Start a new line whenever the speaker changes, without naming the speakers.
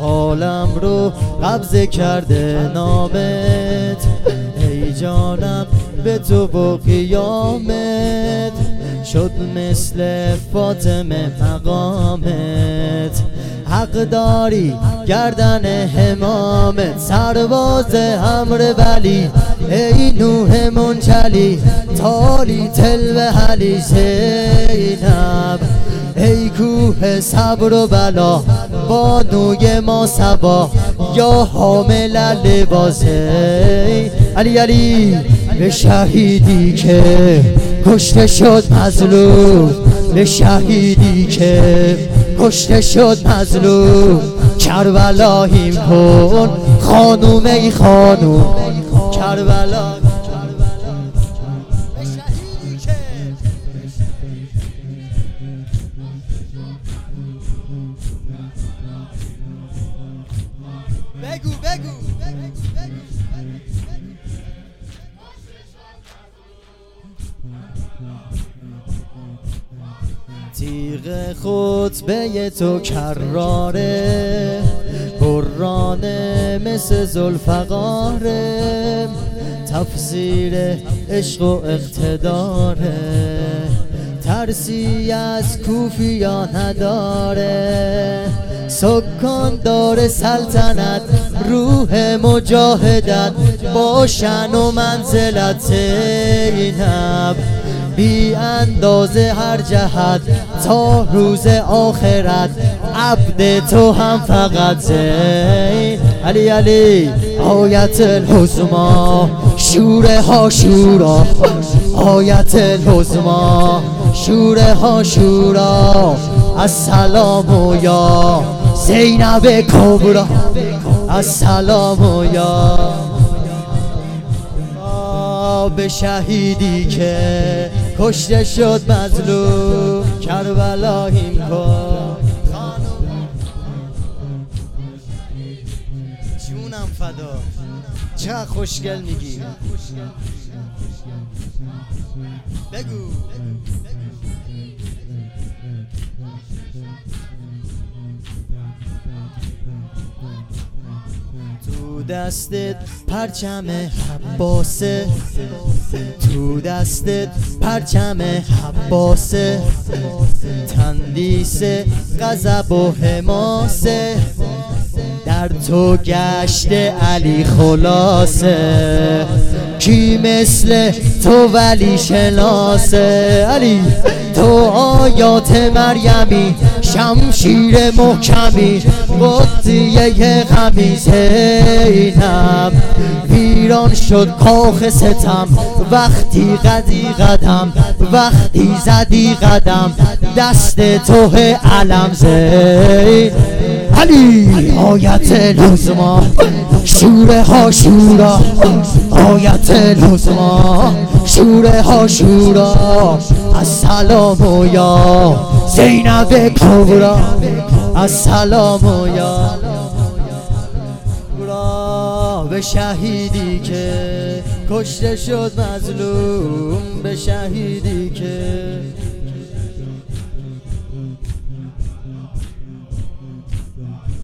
عالم رو قبضه کرده نامت، ای جانم به تو و قیامت، شد مثل فاطمه مقامت. حق داری گردن همامت، سرباز امر ولی ای نوح منجلی، تالی تلو علی زینب، ای کوه صبر و بلا بانوی ما صبا، یا حامل لباس علی علی. به شهیدی که کشته شد مظلوم، به شهیدی که کشته شد مظلوم، کربلاییم کن خانوم ای خانوم، کربلا. بگو بگو تیغ خطبه تو کراره، برانه مثل ذوالفقاره، تفسیر عشق و اقتداره، ترسی از کوفیا نداره، سکان داره سلطنت روح مجاهدت، باشن و منزلت زینب، بی اندازه هر جهت تا روز آخرت، عبد تو هم فقط زین علی علی. آیت العظما شوره ها شورا، آیت العظما شوره ها شورا، السلام یا زینب کبرا، السلام یا. به شهیدی که کشته شد مظلوم، کربلاییم کن جونم فدا. چه خوشگل میگی، بگو. تو دستت پرچم عباسه، تو دستت پرچم عباسه، تندیس غضب و حماسه، در تو گشت علی خلاصه، کی مثل تو ولی شناسه علی. تو آیات مریمی شمشیر محکمی، قدیه غمی زینب، ویران شد کاخ ستم وقتی قدی قدم، وقتی زدی قدم دست تو علم زین علی. آیت العظما شوره ها شورا، آیت العظما شوره ها شورا، السلام یا زینب کبرا، السلام یا. به شهیدی که کشته شد مظلوم، به شهیدی که